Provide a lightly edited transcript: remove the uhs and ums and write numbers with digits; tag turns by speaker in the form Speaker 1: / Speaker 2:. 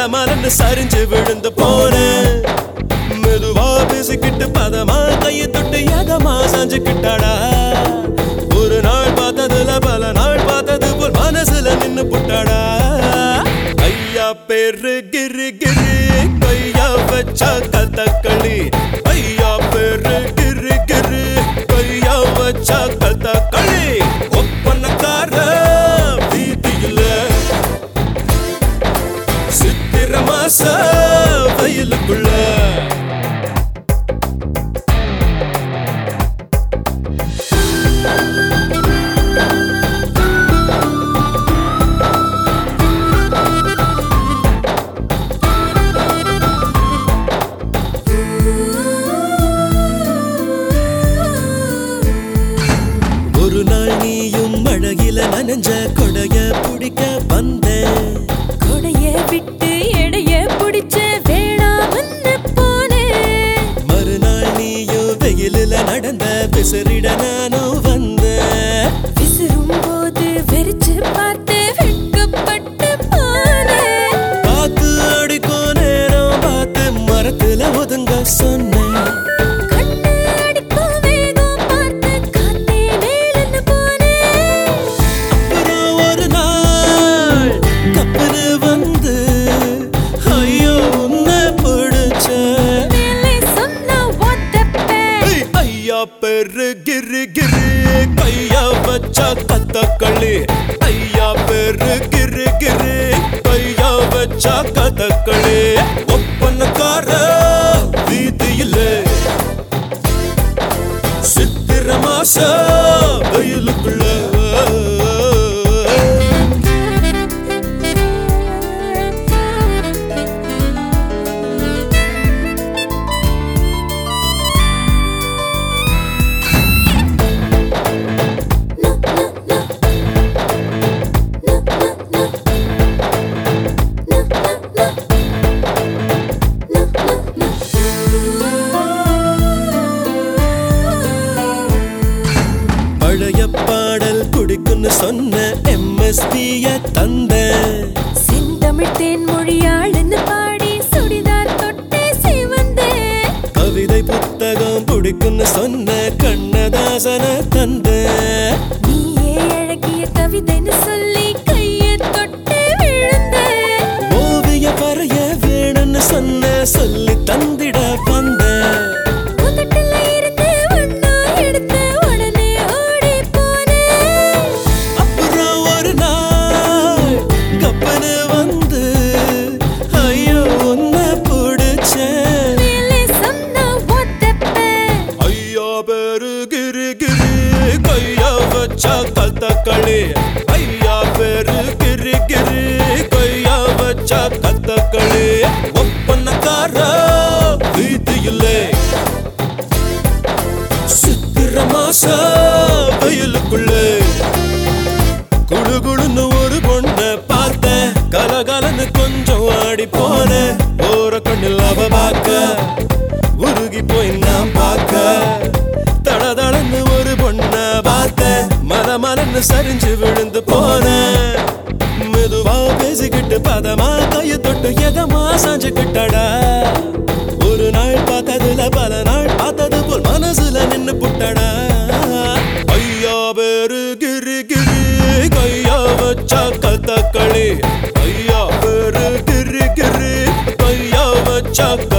Speaker 1: மலன்னு சரிஞ்சு விழுந்து போனேன். மெதுவா பேசிக்கிட்டு பதமா கையை தொட்டு எதமா செஞ்சுக்கிட்டாடா. ஒரு நாள் பார்த்ததுல பல நாள் பார்த்தது போல் மனசுல நின்னு புட்டாடா. ஐயா பேரு கிரு கிரு கையா வச்சா கதகளி. ஐயா பேரு கிரு கிரு கையா வச்சா கதகளி. ஒப்பனக்கார வீதியில சித்திர மாச வயலுக்குள்ள ஒரு நாள் நீயும் மழையில நனைஞ்ச கொடைய பிடிக்க வந்தேன்.
Speaker 2: கொடைய விட்டு எடைய பிடிச்ச வேணாமன்னு போனேன்.
Speaker 1: மறுநாள் நீயும் வெயிலில நடந்த விசிறிட நானும் வந்தேன்.
Speaker 2: விசிறும் போது வெறிச்சு பார்த்து வெட்கப்பட்டு போனேன்.
Speaker 1: காத்து அடிக்கும் நேரம் பார்த்து மரத்துல ஒதுங்க சொன்னேன். பேரு கிரு கிரு கையா வச்சா கதகளி. ஐயா பேரு கிரு கிரு கையா வச்சா கதகளி. ஒப்பனக்கார வீதியில சித்திர மாச வயலுக்குள்ள பழைய பாடல் குடிக்குன்னு சொன்ன MSP-ய தந்த.
Speaker 2: செந்தமிழ் தேன்மொழியாளுன்னு பாடி சுடிதார் தொட்டே சிவந்தே.
Speaker 1: கவிதை புத்தகம் பிடிக்குன்னு சொன்ன கண்ணதாசன தந்த.
Speaker 2: நீயே அழகிய கவிதைன்னு சொல்லி கையை தொட்டு விழுந்த.
Speaker 1: ஓவிய வரைய வேணும்னு சொன்ன சொல்லி தந்திட வந்த. கதகளி. ஐயா பேரு கிரு கிரு கையா வச்சா கதகளி. ஒப்பனக்கார வீதியில சித்திர மாச வயலுக்குள்ள குழு குழுன்னு ஒரு பொண்ண பார்த்த. கலகலன்னு கொஞ்சம் ஆடி போன. ஓர கண்ணில் அவ பார்க்க உருகி போய் நான் பார்க்க. தளதளன்னு ஒரு பொண்ண பார்த்த. மலன்னு சரிஞ்சு விழுந்து போன. மெதுவா பேசிக்கிட்டு பதமா கையை தொட்டு எதமா செஞ்சுக்கிட்டடா. ஒரு நாள் பார்த்ததுல பல நாள் பார்த்தது போல் மனசுல நின்னு புட்டடா. ஐயா பேரு கிரு கிரு கையா வச்சா கதகளி. ஐயா பேரு கிரு கிரு கையா வச்சா